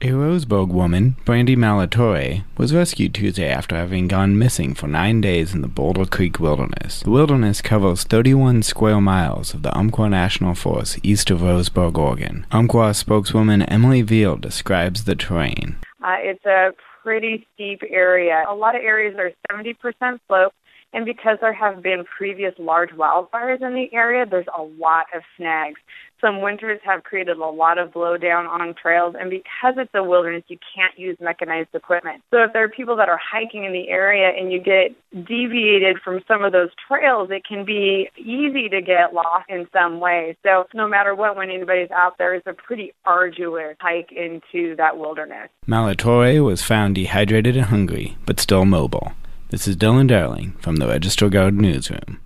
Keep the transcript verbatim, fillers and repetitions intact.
A Roseburg woman, Brandy Malatorre, was rescued Tuesday after having gone missing for nine days in the Boulder Creek Wilderness. The wilderness covers thirty-one square miles of the Umpqua National Forest east of Roseburg, Oregon. Umpqua spokeswoman Emily Veal describes the terrain. Uh, it's a pretty steep area. A lot of areas are seventy percent slope, and because there have been previous large wildfires in the area, there's a lot of snags. Some winters have created a lot of blowdown on trails, and because it's a wilderness, you can't use mechanized equipment. So if there are people that are hiking in the area and you get deviated from some of those trails, it can be easy to get lost in some way. So no matter what, when anybody's out there, it's a pretty arduous hike into that wilderness. Malatorre was found dehydrated and hungry, but still mobile. This is Dylan Darling from the Register Guard Newsroom.